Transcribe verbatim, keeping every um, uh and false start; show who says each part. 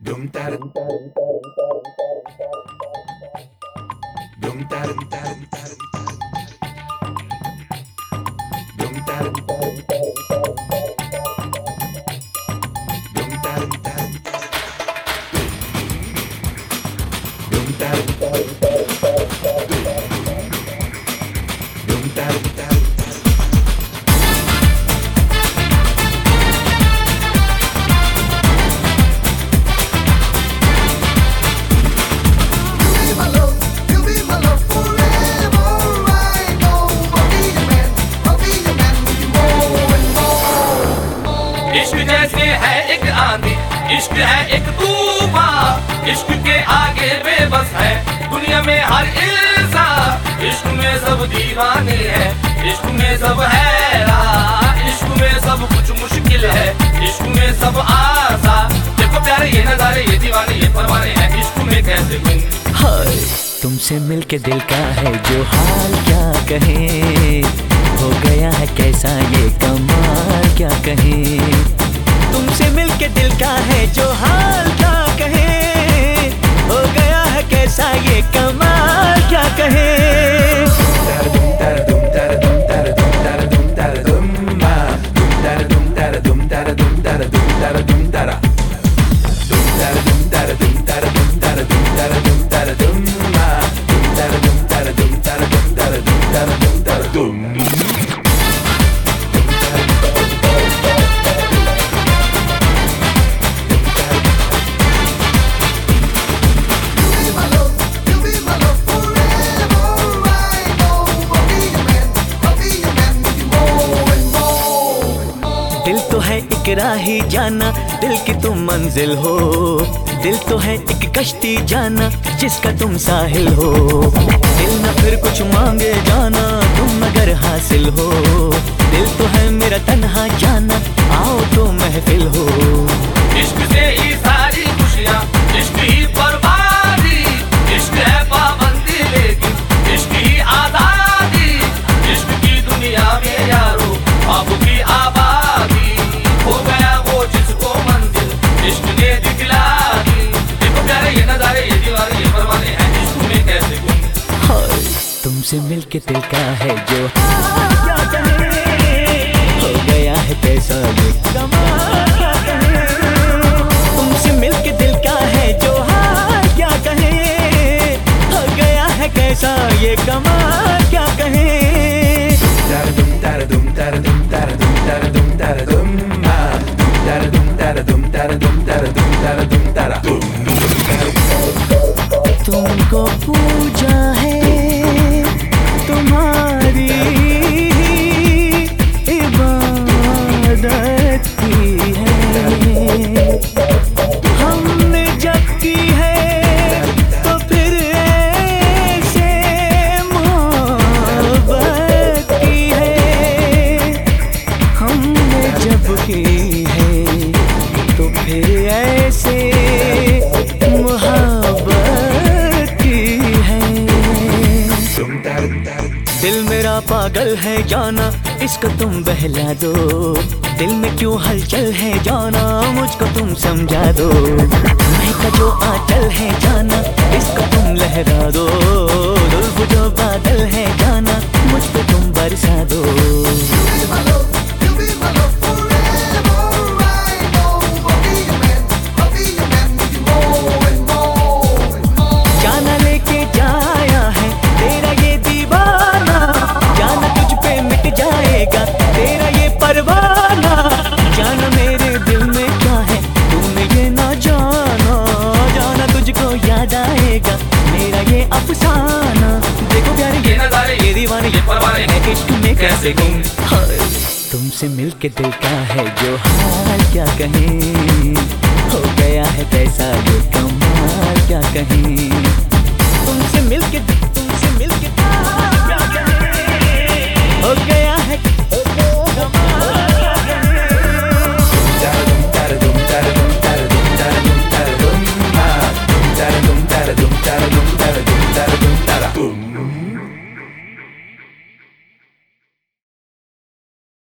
Speaker 1: Dum da dum dum da dum da dum dum da dum dum da dum dum da dum dum da dum
Speaker 2: इश्क जैसे है एक आंधी, इश्क है एक तूफान, इश्क के आगे बेबस है दुनिया में हर इंसान। इश्क में सब दीवाने हैं, इश्क में सब हैरान, इश्क में सब कुछ मुश्किल है, इश्क में सब आसान। देखो प्यारे ये नजारे, ये दीवाने ये परवाने हैं, इश्क में कैसे गुम।
Speaker 3: हाय तुमसे मिलके दिल का है जो हाल क्या कहें, हो गया है कैसा ये कमाल क्या कहें। तुमसे मिलके दिल का है जो हाल क्या कहें, हो गया है कैसा ये कमाल क्या कहें। दिल तो है एक राही जाना, दिल की तुम मंजिल हो, दिल तो है एक कश्ती जाना जिसका तुम साहिल हो। दिल न फिर कुछ मांगे जाना तुम अगर हासिल हो, दिल तो है मेरा तन्हा जाना आओ तो महफिल हो।
Speaker 2: इश्क से ही सारी खुशियाँ, इश्क ही बर्बादी, इश्क है पाबंदी लेकिन इश्क ही आजादी। इश्क की दुनिया में यारो ख्वाब की आबादी, हो गया वो जिसको मंजिल इश्क ने दिखला दी। देखो प्यारे ये नजारे ये दीवारे ये परवाने हैं, इश्क में कैसे गुम।
Speaker 3: हाय तुमसे मिलके दिल का है जो क्या कहें, हो गया है कैसा ये कमाल क्या कहें। तुमसे मिलके दिल का है जो हाल क्या कहें, हो गया है कैसा ये कमाल क्या कहें। तुमको पूजा है तुम्हारी इबादत की है, हमने जब की है तो फिर ऐसे मोहब्बत की है। हमने जब की है तो फिर ऐसे मोहब्बत की है। दिल मेरा पागल है जाना इसको तुम बहला दो, दिल में क्यों हलचल है जाना मुझको तुम समझा दो। महका जो आंचल है जाना इसको तुम लहरा दो, जुल्फ जो बादल है जाना मुझ पे तुम बरसा दो। जाना लेके जाया है तेरा ये दीवाना, जाना तुझ पे मिट जाएगा तेरा ये परवाना। जाना मेरे दिल में क्या है तूने ये ना जाना, जाना तुझको याद आएगा मेरा ये अफसाना। देखो प्यारे ये नजारे ये दीवाने ये परवाने हैं, इश्क में कैसे गुम। हाय तुमसे मिलके दिल का है जो हाल क्या कहें, हो गया है कैसा ये कमाल क्या कहें। तुमसे मिलके तुमसे मिलके क्या कहें, हो गया है कमाल।